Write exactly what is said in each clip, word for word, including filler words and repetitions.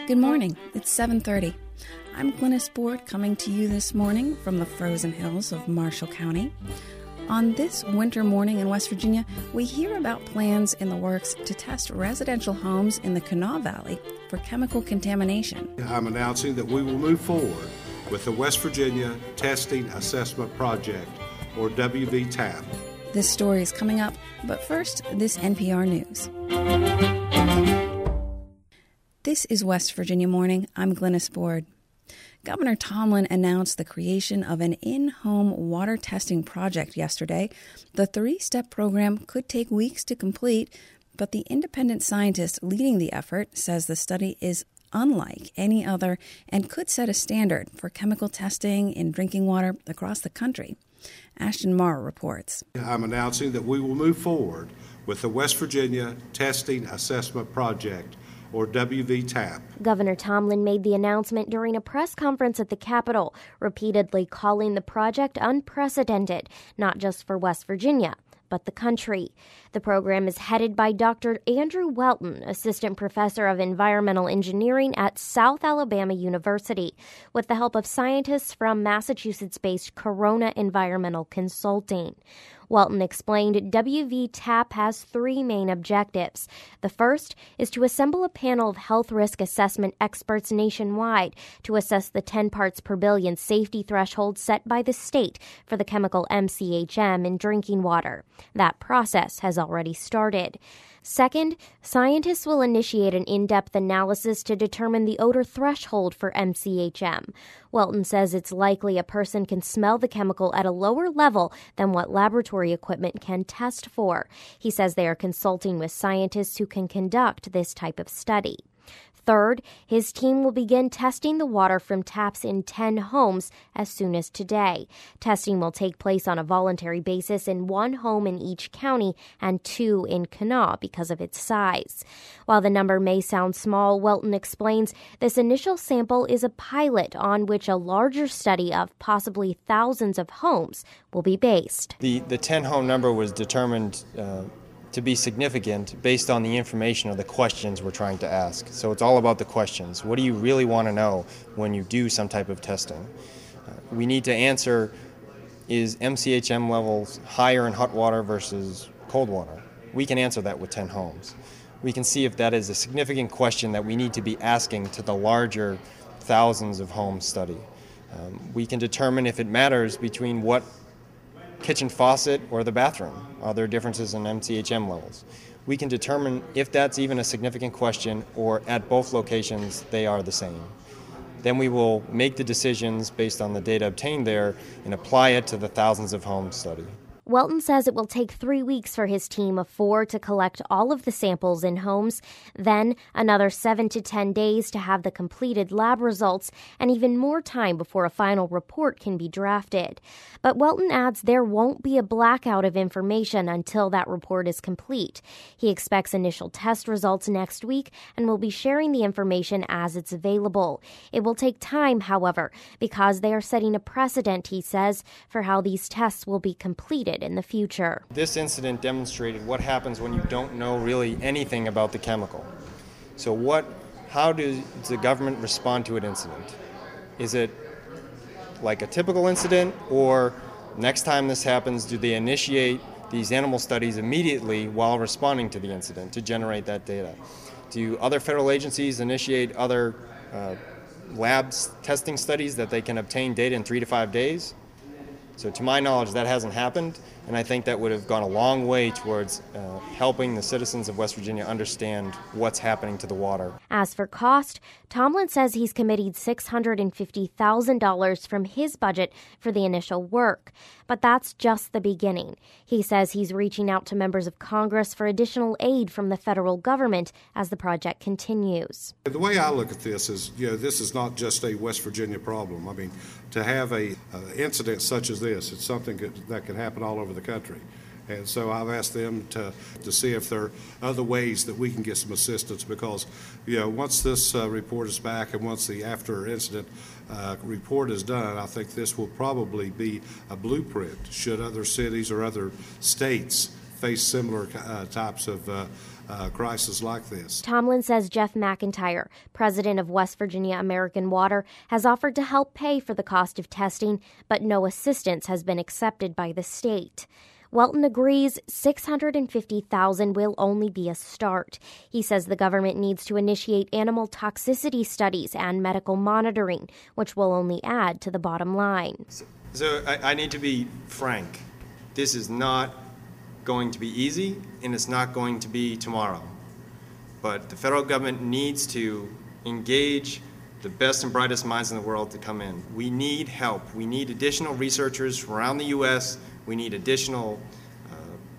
Good morning. It's seven thirty. I'm Glynis Board coming to you this morning from the frozen hills of Marshall County. On this winter morning in West Virginia, we hear about plans in the works to test residential homes in the Kanawha Valley for chemical contamination. I'm announcing that we will move forward with the West Virginia Testing Assessment Project, or W V TAP. This story is coming up, but first, this N P R News. This is West Virginia Morning. I'm Glynis Board. Governor Tomlin announced the creation of an in-home water testing project yesterday. The three-step program could take weeks to complete, but the independent scientist leading the effort says the study is unlike any other and could set a standard for chemical testing in drinking water across the country. Ashton Marr reports. I'm announcing that we will move forward with the West Virginia Testing Assessment Project, or W V TAP. Governor Tomlin made the announcement during a press conference at the Capitol, repeatedly calling the project unprecedented, not just for West Virginia, but the country. The program is headed by Doctor Andrew Welton, assistant professor of environmental engineering at South Alabama University, with the help of scientists from Massachusetts-based Corona Environmental Consulting. Welton explained W V TAP has three main objectives. The first is to assemble a panel of health risk assessment experts nationwide to assess the ten parts per billion safety threshold set by the state for the chemical M C H M in drinking water. That process has already started. Second, scientists will initiate an in-depth analysis to determine the odor threshold for M C H M. Welton says it's likely a person can smell the chemical at a lower level than what laboratory equipment can test for. He says they are consulting with scientists who can conduct this type of study. Third, his team will begin testing the water from taps in ten homes as soon as today. Testing will take place on a voluntary basis in one home in each county and two in Kanawha because of its size. While the number may sound small, Welton explains this initial sample is a pilot on which a larger study of possibly thousands of homes will be based. The, the ten-home number was determined uh, to be significant based on the information or the questions we're trying to ask. So it's all about the questions. What do you really want to know when you do some type of testing? Uh, we need to answer, is M C H M levels higher in hot water versus cold water? We can answer that with ten homes. We can see if that is a significant question that we need to be asking to the larger thousands of home study. Um, we can determine if it matters between what kitchen faucet or the bathroom. Are there differences in M C H M levels? We can determine if that's even a significant question or at both locations they are the same. Then we will make the decisions based on the data obtained there and apply it to the thousands of homes study. Welton says it will take three weeks for his team of four to collect all of the samples in homes, then another seven to ten days to have the completed lab results, and even more time before a final report can be drafted. But Welton adds there won't be a blackout of information until that report is complete. He expects initial test results next week and will be sharing the information as it's available. It will take time, however, because they are setting a precedent, he says, for how these tests will be completed in the future. This incident demonstrated what happens when you don't know really anything about the chemical. So what, how does the government respond to an incident? Is it like a typical incident, or next time this happens, do they initiate these animal studies immediately while responding to the incident to generate that data? Do other federal agencies initiate other uh, labs testing studies that they can obtain data in three to five days? So to my knowledge, that hasn't happened, and I think that would have gone a long way towards uh, helping the citizens of West Virginia understand what's happening to the water. As for cost, Tomlin says he's committed six hundred fifty thousand dollars from his budget for the initial work. But that's just the beginning. He says he's reaching out to members of Congress for additional aid from the federal government as the project continues. The way I look at this is, you know, this is not just a West Virginia problem. I mean, to have a uh, incident such as this, it's something that, that can happen all over the country. And so I've asked them to, to see if there are other ways that we can get some assistance, because, you know, once this uh, report is back and once the after incident uh, report is done, I think this will probably be a blueprint should other cities or other states face similar uh, types of uh, uh, crisis like this. Tomlin says Jeff McIntyre, president of West Virginia American Water, has offered to help pay for the cost of testing, but no assistance has been accepted by the state. Welton agrees six hundred fifty thousand dollars will only be a start. He says the government needs to initiate animal toxicity studies and medical monitoring, which will only add to the bottom line. So, so I, I need to be frank. This is not going to be easy, and it's not going to be tomorrow. But the federal government needs to engage the best and brightest minds in the world to come in. We need help. We need additional researchers around the U S We need additional uh,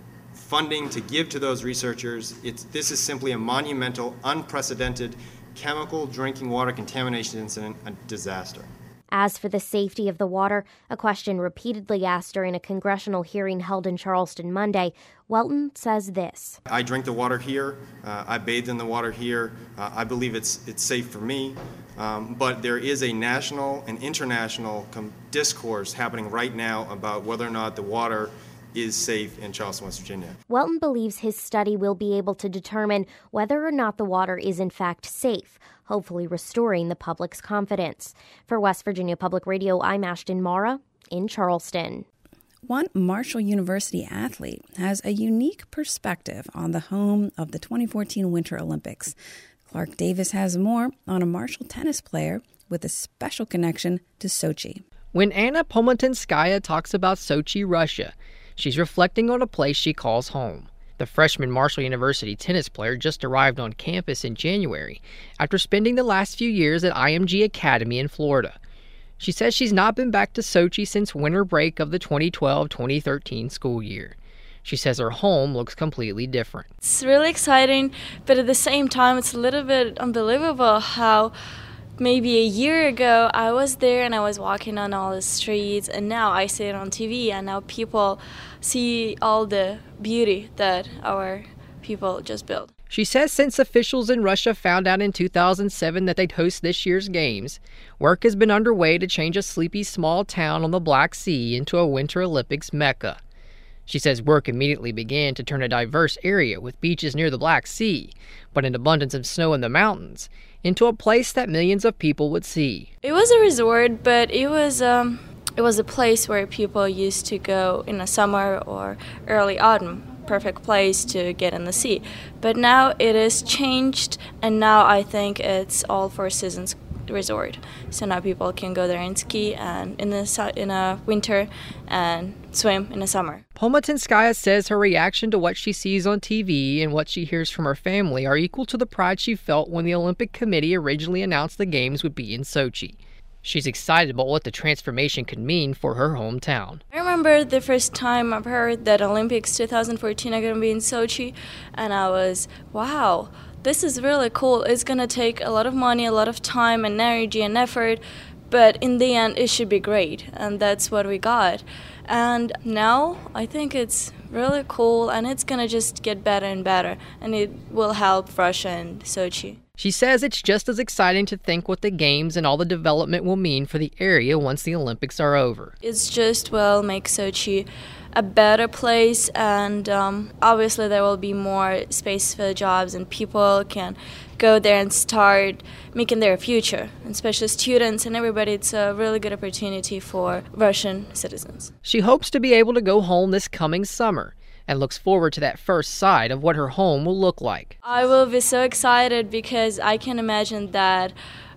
funding to give to those researchers. It's, this is simply a monumental, unprecedented chemical drinking water contamination incident, a disaster. As for the safety of the water, a question repeatedly asked during a congressional hearing held in Charleston Monday, Welton says this. I drink the water here. Uh, I bathe in the water here. Uh, I believe it's it's safe for me. Um, but there is a national and international com- discourse happening right now about whether or not the water is safe in Charleston, West Virginia. Welton believes his study will be able to determine whether or not the water is in fact safe, hopefully restoring the public's confidence. For West Virginia Public Radio, I'm Ashton Mara in Charleston. One Marshall University athlete has a unique perspective on the home of the twenty fourteen Winter Olympics. Clark Davis has more on a Marshall tennis player with a special connection to Sochi. When Anna Pomatinskaya talks about Sochi, Russia, she's reflecting on a place she calls home. The freshman Marshall University tennis player just arrived on campus in January after spending the last few years at I M G Academy in Florida. She says she's not been back to Sochi since winter break of the twenty twelve twenty thirteen school year. She says her home looks completely different. It's really exciting, but at the same time, it's a little bit unbelievable how maybe a year ago I was there and I was walking on all the streets, and now I see it on T V, and now people see all the beauty that our people just built. She says since officials in Russia found out in two thousand seven that they'd host this year's games, work has been underway to change a sleepy small town on the Black Sea into a Winter Olympics mecca. She says work immediately began to turn a diverse area with beaches near the Black Sea, but an abundance of snow in the mountains, into a place that millions of people would see. It was a resort, but it was um, it was a place where people used to go in the summer or early autumn. Perfect place to get in the sea. But now it is changed, and now I think it's all four seasons resort. So now people can go there and ski and in the su- in a winter and swim in the summer. Pomatinskaya says her reaction to what she sees on T V and what she hears from her family are equal to the pride she felt when the Olympic Committee originally announced the Games would be in Sochi. She's excited about what the transformation could mean for her hometown. I remember the first time I've heard that Olympics twenty fourteen are going to be in Sochi, and I was, wow, this is really cool. It's going to take a lot of money, a lot of time and energy and effort, but in the end it should be great, and that's what we got. And now I think it's really cool, and it's going to just get better and better, and it will help Russia and Sochi. She says it's just as exciting to think what the Games and all the development will mean for the area once the Olympics are over. It's just will make Sochi a better place, and um, obviously there will be more space for jobs, and people can go there and start making their future, and especially students and everybody. It's a really good opportunity for Russian citizens. She hopes to be able to go home this coming summer and looks forward to that first sight of what her home will look like. I will be so excited because I can imagine that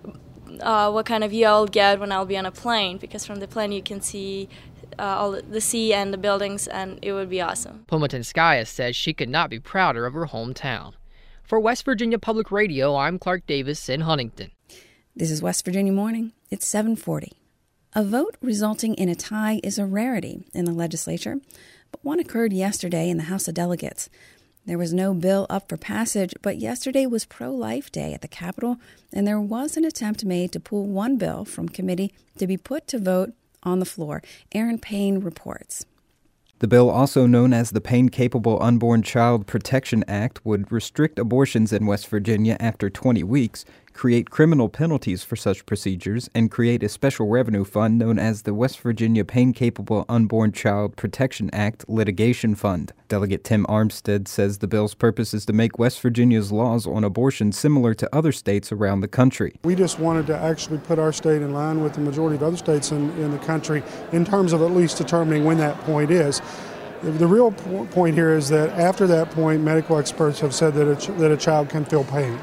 uh, what kind of view I'll get when I'll be on a plane, because from the plane you can see uh, all the sea and the buildings, and it would be awesome. Pomatinskaya says she could not be prouder of her hometown. For West Virginia Public Radio, I'm Clark Davis in Huntington. This is West Virginia Morning. It's seven forty. A vote resulting in a tie is a rarity in the legislature, but one occurred yesterday in the House of Delegates. There was no bill up for passage, but yesterday was Pro-Life Day at the Capitol, and there was an attempt made to pull one bill from committee to be put to vote on the floor. Aaron Payne reports. The bill, also known as the Pain-Capable Unborn Child Protection Act, would restrict abortions in West Virginia after twenty weeks, create criminal penalties for such procedures, and create a special revenue fund known as the West Virginia Pain-Capable Unborn Child Protection Act Litigation Fund. Delegate Tim Armstead says the bill's purpose is to make West Virginia's laws on abortion similar to other states around the country. We just wanted to actually put our state in line with the majority of other states in, in the country in terms of at least determining when that point is. The real point here is that after that point, medical experts have said that a, ch- that a child can feel pain.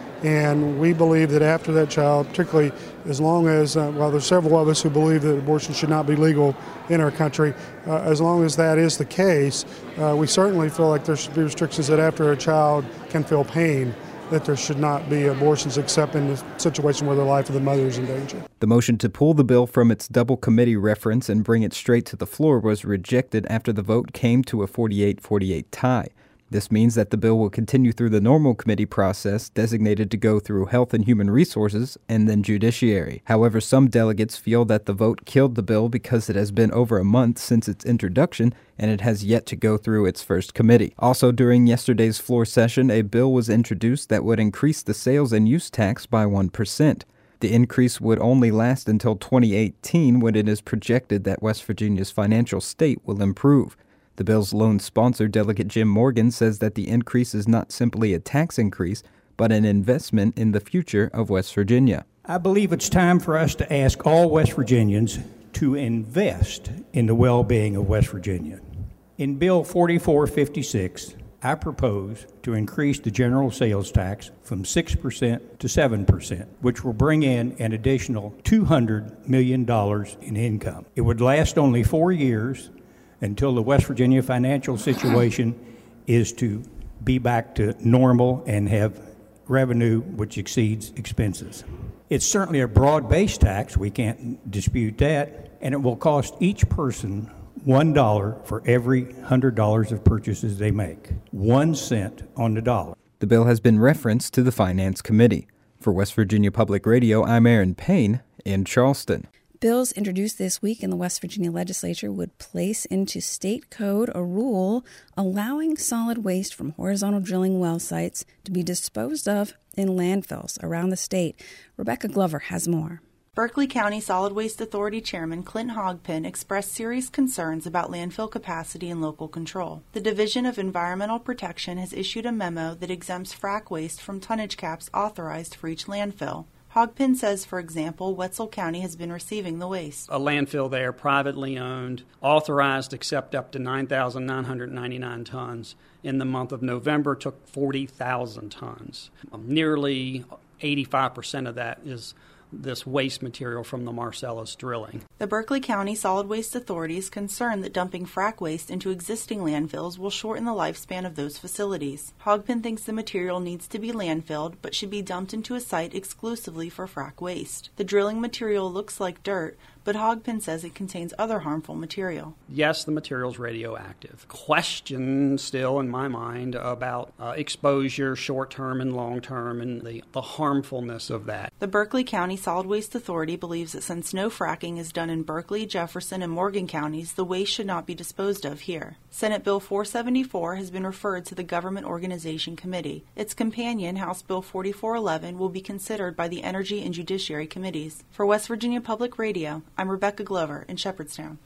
And we believe that after that child, particularly as long as, uh, well, there's several of us who believe that abortion should not be legal in our country, uh, as long as that is the case, uh, we certainly feel like there should be restrictions that after a child can feel pain, that there should not be abortions except in the situation where the life of the mother is in danger. The motion to pull the bill from its double committee reference and bring it straight to the floor was rejected after the vote came to a forty-eight forty-eight tie. This means that the bill will continue through the normal committee process designated to go through Health and Human Resources and then Judiciary. However, some delegates feel that the vote killed the bill because it has been over a month since its introduction and it has yet to go through its first committee. Also, during yesterday's floor session, a bill was introduced that would increase the sales and use tax by one percent. The increase would only last until twenty eighteen, when it is projected that West Virginia's financial state will improve. The bill's lone sponsor, Delegate Jim Morgan, says that the increase is not simply a tax increase, but an investment in the future of West Virginia. I believe it's time for us to ask all West Virginians to invest in the well-being of West Virginia. In Bill forty-four fifty-six, I propose to increase the general sales tax from six percent to seven percent, which will bring in an additional two hundred million dollars in income. It would last only four years until the West Virginia financial situation is to be back to normal and have revenue which exceeds expenses. It's certainly a broad-based tax, we can't dispute that, and it will cost each person one dollar for every one hundred dollars of purchases they make. One cent on the dollar. The bill has been referenced to the Finance Committee. For West Virginia Public Radio, I'm Aaron Payne in Charleston. Bills introduced this week in the West Virginia legislature would place into state code a rule allowing solid waste from horizontal drilling well sites to be disposed of in landfills around the state. Rebecca Glover has more. Berkeley County Solid Waste Authority Chairman Clint Hogpin expressed serious concerns about landfill capacity and local control. The Division of Environmental Protection has issued a memo that exempts frac waste from tonnage caps authorized for each landfill. Hogpin says, for example, Wetzel County has been receiving the waste. A landfill there, privately owned, authorized to accept up to nine thousand nine hundred ninety-nine tons. In the month of November, took forty thousand tons. Um, nearly eighty-five percent of that is this waste material from the Marcellus drilling. The Berkeley County Solid Waste Authority is concerned that dumping frac waste into existing landfills will shorten the lifespan of those facilities. Hogpin thinks the material needs to be landfilled, but should be dumped into a site exclusively for frac waste. The drilling material looks like dirt, but Hogpin says it contains other harmful material. Yes, the material is radioactive. Question still in my mind about uh, exposure, short-term and long-term, and the, the harmfulness of that. The Berkeley County Solid Waste Authority believes that since no fracking is done in Berkeley, Jefferson, and Morgan counties, the waste should not be disposed of here. Senate Bill four seventy-four has been referred to the Government Organization Committee. Its companion, House Bill forty-four eleven, will be considered by the Energy and Judiciary Committees. For West Virginia Public Radio, I'm Rebecca Glover in Shepherdstown.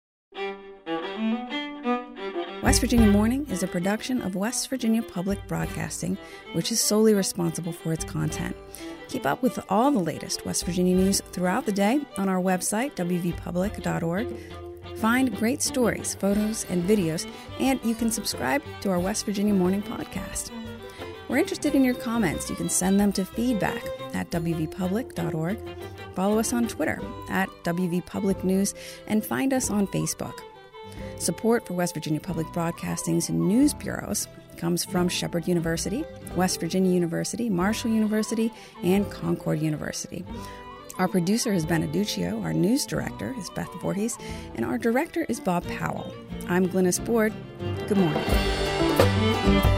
West Virginia Morning is a production of West Virginia Public Broadcasting, which is solely responsible for its content. Keep up with all the latest West Virginia news throughout the day on our website, w v public dot org. Find great stories, photos, and videos, and you can subscribe to our West Virginia Morning podcast. We're interested in your comments. You can send them to feedback at w v public dot org. Follow us on Twitter at W V Public News, and find us on Facebook. Support for West Virginia Public Broadcasting's news bureaus comes from Shepherd University, West Virginia University, Marshall University, and Concord University. Our producer is Ben Aduccio, our news director is Beth Voorhees, and our director is Bob Powell. I'm Glynis Board. Good morning.